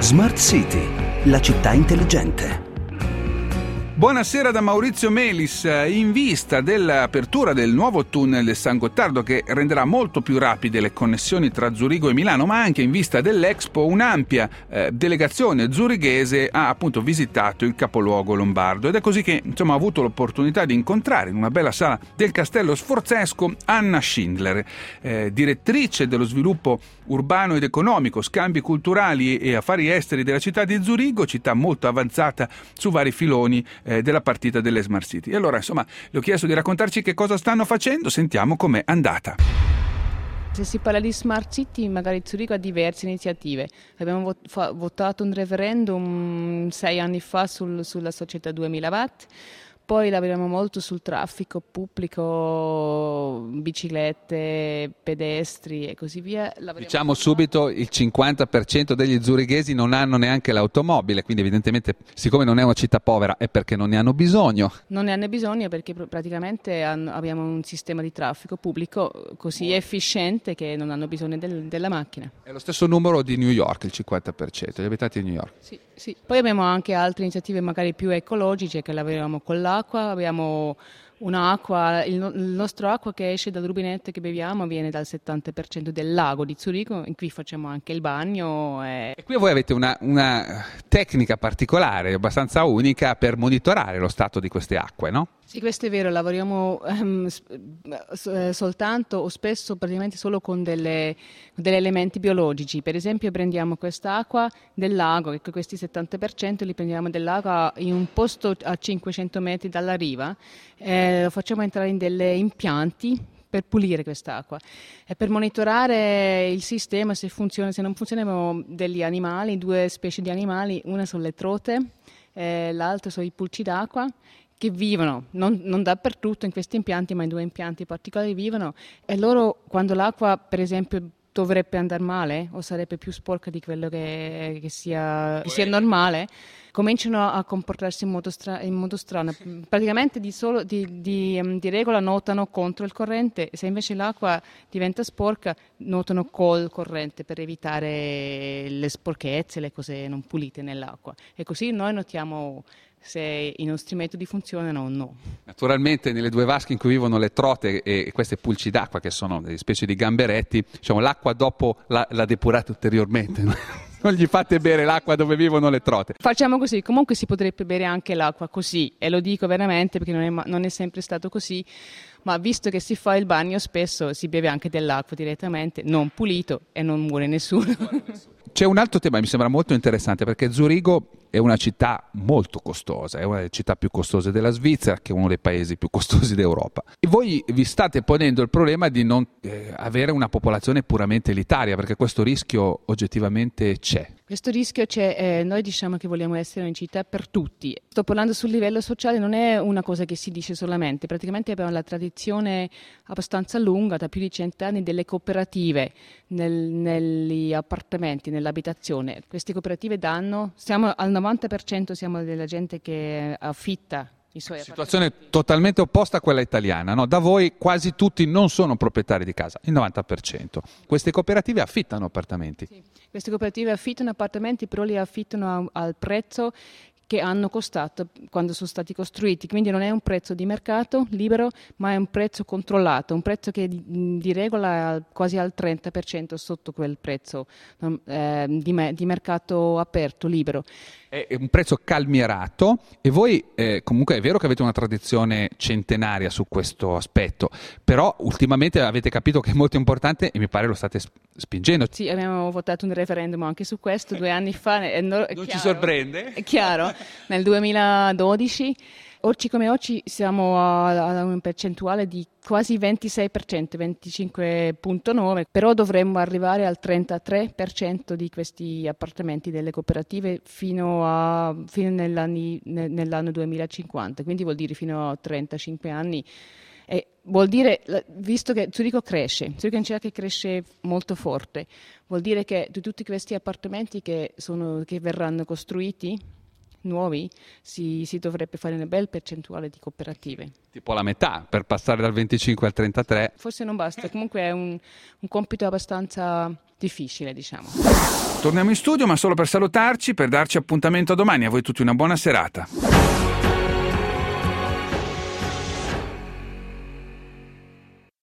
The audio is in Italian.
Smart City, la città intelligente. Buonasera da Maurizio Melis. In vista dell'apertura del nuovo tunnel del San Gottardo, che renderà molto più rapide le connessioni tra Zurigo e Milano, ma anche in vista dell'Expo, un'ampia delegazione zurighese ha appunto visitato il capoluogo lombardo, ed è così che ho avuto l'opportunità di incontrare in una bella sala del Castello Sforzesco Anna Schindler, direttrice dello sviluppo urbano ed economico, scambi culturali e affari esteri della città di Zurigo, città molto avanzata su vari filoni della partita delle Smart City. E allora, le ho chiesto di raccontarci che cosa stanno facendo, sentiamo com'è andata. Se si parla di Smart City, magari Zurigo ha diverse iniziative. Abbiamo votato un referendum 6 anni fa sulla società 2000 watt. Poi lavoriamo molto sul traffico pubblico, biciclette, pedestri e così via. Diciamo subito, il 50% degli zurighesi non hanno neanche l'automobile, quindi evidentemente, siccome non è una città povera, è perché non ne hanno bisogno. Non ne hanno bisogno perché praticamente abbiamo un sistema di traffico pubblico così efficiente che non hanno bisogno della macchina. È lo stesso numero di New York, il 50%, gli abitanti di New York. Sì. Poi abbiamo anche altre iniziative magari più ecologiche, che lavoriamo con l'acqua. Abbiamo un'acqua, il nostro acqua che esce dal rubinetto che beviamo viene dal 70% del lago di Zurigo, in cui facciamo anche il bagno. E qui voi avete una tecnica particolare, abbastanza unica, per monitorare lo stato di queste acque, no? Sì, questo è vero, lavoriamo soltanto o spesso praticamente solo con degli elementi biologici. Per esempio prendiamo quest'acqua del lago, ecco, questi 70% li prendiamo del lago in un posto a 500 metri dalla riva, lo facciamo entrare in degli impianti per pulire quest'acqua e per monitorare il sistema, se funziona, se non funziona. Abbiamo degli animali, 2 specie di animali, una sono le trote, l'altra sono i pulci d'acqua, che vivono non dappertutto in questi impianti, ma in 2 impianti particolari vivono, e loro, quando l'acqua per esempio dovrebbe andare male o sarebbe più sporca di quello che sia normale, cominciano a comportarsi in modo strano. Praticamente di regola nuotano contro il corrente, se invece l'acqua diventa sporca nuotano col corrente per evitare le sporchezze, le cose non pulite nell'acqua, e così noi notiamo se i nostri metodi funzionano o no. Naturalmente nelle 2 vasche in cui vivono le trote e queste pulci d'acqua, che sono delle specie di gamberetti, l'acqua dopo la depurate ulteriormente, no? Non gli fate bere l'acqua dove vivono le trote. Facciamo così, comunque si potrebbe bere anche l'acqua così, e lo dico veramente perché non è sempre stato così, ma visto che si fa il bagno spesso si beve anche dell'acqua direttamente, non pulito, e non muore nessuno. C'è un altro tema che mi sembra molto interessante, perché Zurigo è una città molto costosa, è una delle città più costose della Svizzera, che è uno dei paesi più costosi d'Europa. E voi vi state ponendo il problema di non avere una popolazione puramente elitaria, perché questo rischio oggettivamente c'è. Questo rischio c'è, noi diciamo che vogliamo essere una città per tutti. Sto parlando sul livello sociale, non è una cosa che si dice solamente, praticamente abbiamo la tradizione abbastanza lunga, da più di 100 anni, delle cooperative negli appartamenti, nell'abitazione. Queste cooperative siamo al 90% siamo della gente che affitta i suoi situazione totalmente opposta a quella italiana, no? Da voi quasi tutti non sono proprietari di casa, il 90%. Queste cooperative affittano appartamenti. Sì. Queste cooperative affittano appartamenti, però li affittano al prezzo che hanno costato quando sono stati costruiti, quindi non è un prezzo di mercato libero, ma è un prezzo controllato, un prezzo che di regola è quasi al 30% sotto quel prezzo di mercato aperto, libero. È un prezzo calmierato, e voi comunque è vero che avete una tradizione centenaria su questo aspetto, però ultimamente avete capito che è molto importante e mi pare lo state spingendo. Sì, abbiamo votato un referendum anche su questo 2 anni fa. Non ci sorprende? È chiaro, nel 2012. Oggi come oggi siamo a una percentuale di quasi 26%, 25,9%, però dovremmo arrivare al 33% di questi appartamenti delle cooperative fino nell'anno 2050, quindi vuol dire fino a 35 anni. E vuol dire, visto che Zurigo cresce, Zurigo è una città che cresce molto forte, vuol dire che di tutti questi appartamenti che verranno costruiti nuovi si dovrebbe fare una bella percentuale di cooperative. Tipo la metà, per passare dal 25 al 33. Forse non basta, comunque è un compito abbastanza difficile, diciamo. Torniamo in studio, ma solo per salutarci, per darci appuntamento a domani. A voi tutti una buona serata.